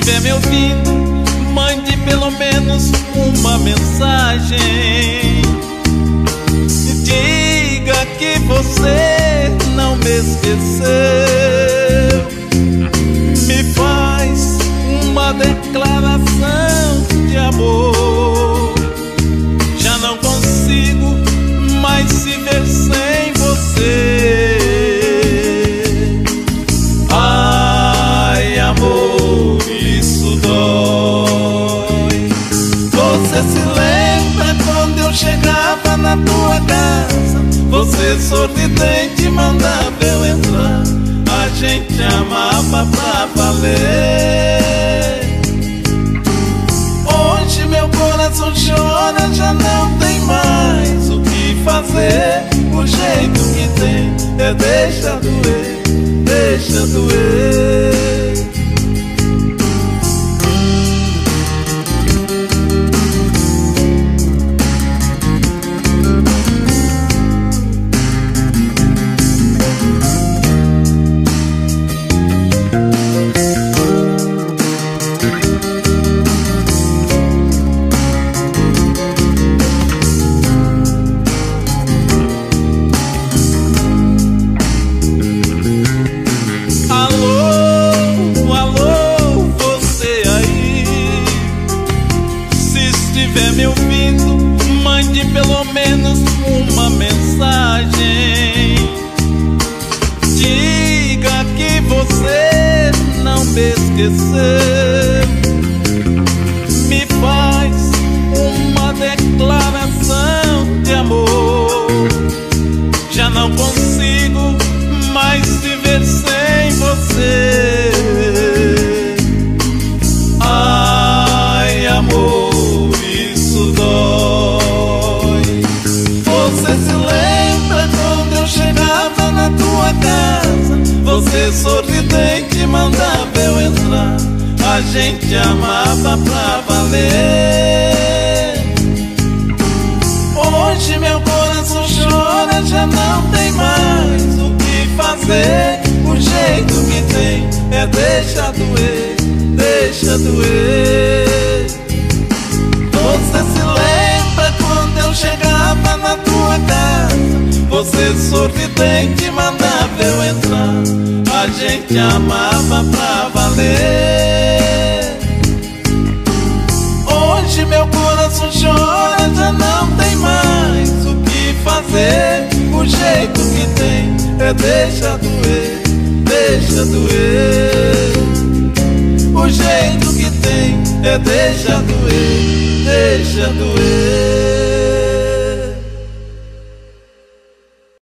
estiver me ouvindo, mande pelo menos uma mensagem. Diga que você não me esqueceu. Me faz uma declaração de amor. Já não consigo mais se ver sem você. Ai, amor, isso dói. Você se lembra quando eu chegava na tua casa? Você sorridente mandava eu entrar. A gente amava pra valer. Hoje meu coração chora, já não tem mais o que fazer. O jeito que tem é deixa doer, deixa doer. Me ouvindo, mande pelo menos uma mensagem. Diga que você não me esqueceu. Me faz uma declaração de amor. Já não consigo mais viver sem você. Ai, amor, você se lembra quando eu chegava na tua casa? Você sorridente mandava eu entrar. A gente amava pra valer. Hoje meu coração chora, já não tem mais o que fazer. O jeito que tem é deixa doer, deixa doer. Você se lembra quando eu chegava na tua casa? Você sorridente mandava eu entrar. A gente amava pra valer. Hoje meu coração chora, já não tem mais o que fazer. O jeito que tem é deixa doer, deixa doer. O jeito que tem é deixa doer, deixa doer.